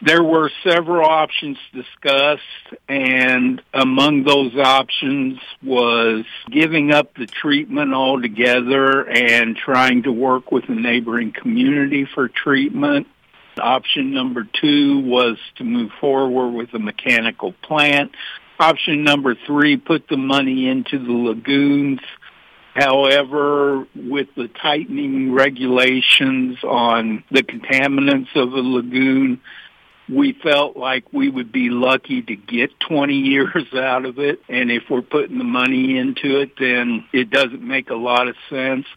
There were several options discussed, and among those options was giving up the treatment altogether and trying to work with a neighboring community for treatment. Option number 2 was to move forward with a mechanical plant. Option number 3, put the money into the lagoons. However, with the tightening regulations on the contaminants of a lagoon, we felt like we would be lucky to get 20 years out of it. And if we're putting the money into it, then it doesn't make a lot of sense.